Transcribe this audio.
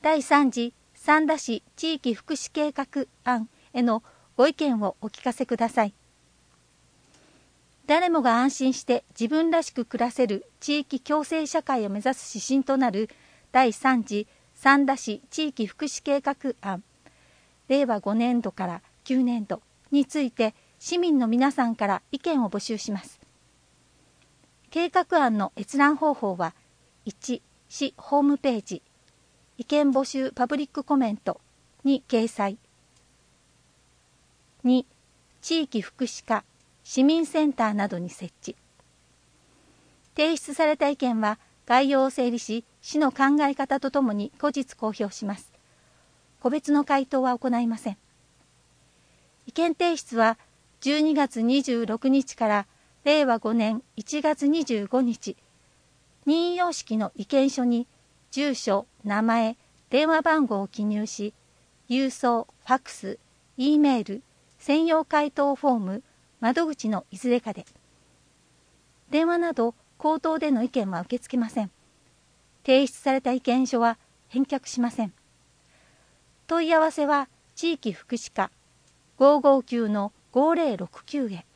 第3次三田市地域福祉計画案へのご意見をお聞かせください。誰もが安心して自分らしく暮らせる地域共生社会を目指す指針となる第3次三田市地域福祉計画案、令和5年度から9年度について市民の皆さんから意見を募集します。計画案の閲覧方法は、1、市ホームページ、意見募集パブリックコメントに掲載。2、地域福祉課、市民センターなどに設置。提出された意見は概要を整理し、市の考え方とともに後日公表します。個別の回答は行いません。意見提出は12月26日から令和5年1月25日、任意様式の意見書に住所、名前、電話番号を記入し、郵送、ファックス、Eメール、専用回答フォーム、窓口のいずれかで。電話など口頭での意見は受け付けません。提出された意見書は返却しません。問い合わせは地域福祉課559-5069へ。